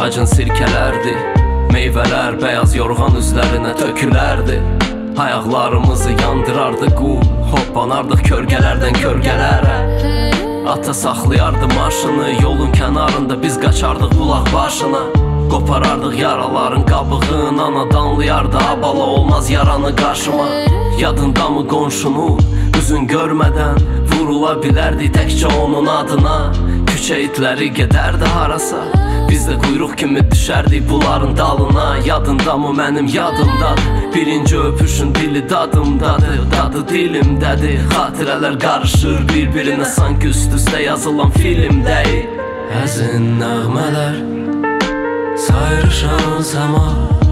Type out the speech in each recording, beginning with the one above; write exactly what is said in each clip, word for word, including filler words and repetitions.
ağacın sirkələrdi. Meyvələr bəyaz yorğan üzlərinə tökülərdi. Ayaqlarımızı yandırardı qum, hoppanardıq kölgələrdən kölgələrə. Ata saxlayardı maşını, yolun kənarında biz qaçardıq bulaq başına. Qoparardıq yaraların qabığın, ana danlayardı abala olmaz yaranı qarşıma. Yadında mı qonşunun üzün görmədən vurula bilərdi təkcə onun adına. Küçə itləri gedərdi harasa, biz də quyruq kimi düşərdik bunların dalına. Yadında mı mənim yadımdadır, birinci öpüşün dili dadımdadır, dadı dilimdədir. Xatirələr qarışır bir-birinə sanki üst-üstə yazılan filmdəyik. Həzin nəğmələr sayrışan səma,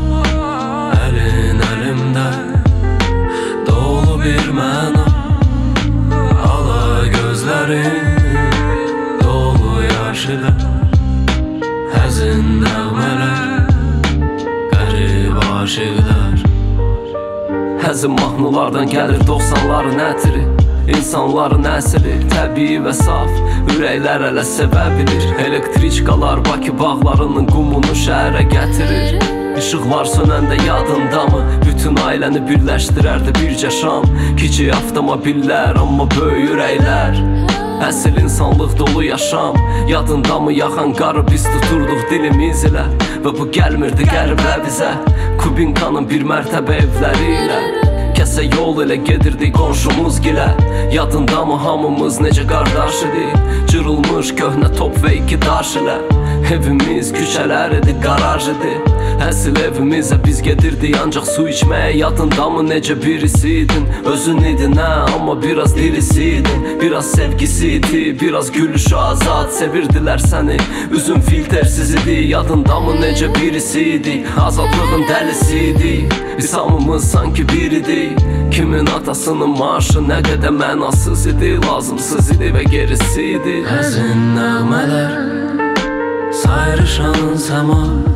əlin əlimdə dolu bir məna. Ala gözlərin dolu yaş ilə, həzin nəğmələr, qərib aşıqlar. Həzin mahnılardan gəlir doxsanların ətri, İnsanların əsri təbii və saf, ürəklər hələ sevə bilir. Elektriçkalar Bakı bağlarının qumunu şəhərə gətirir. İşıqlar sönəndə yadında mı, bütün ailəni birləşdirərdi bircə şam. Kiçik avtomobillər, amma böyük ürəklər, əsl insanlıq dolu yaşam. Yadında mı yaxan qarı biz tuturduq dilimiz ilə, və bu gəlmirdi qəribə bizə. Kubinkanın bir mərtəbə evləri ilə kəsə yol ilə gedirdik qonşumuz gilə. Yadında mı hamımız necə qardaş idik, cırılmış köhnə top və iki daş ilə. Evimiz küçələr idi, qaraj idi, əsl evimizə biz gedirdik ancaq su içməyə. Yadında mı necə birisi idin, özün idin hə, amma biraz dirisi idin. Biraz sevgisi idi, biraz gülüşü azad, sevirdilər səni, üzün filtersiz idi. Yadında mı necə birisi idi, azadlığın dəlisi idi. Biz hamımız sanki bir idik, kimin atasının maaşı nə qədər mənasız idi, lazımsız idi və gerisi idi. Həzin nəğmələr sayrışan səma,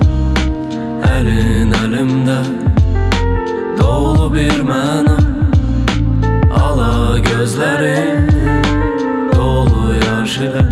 əlin əlimdə dolu bir məna. Ala gözlərin dolu yaş ilə,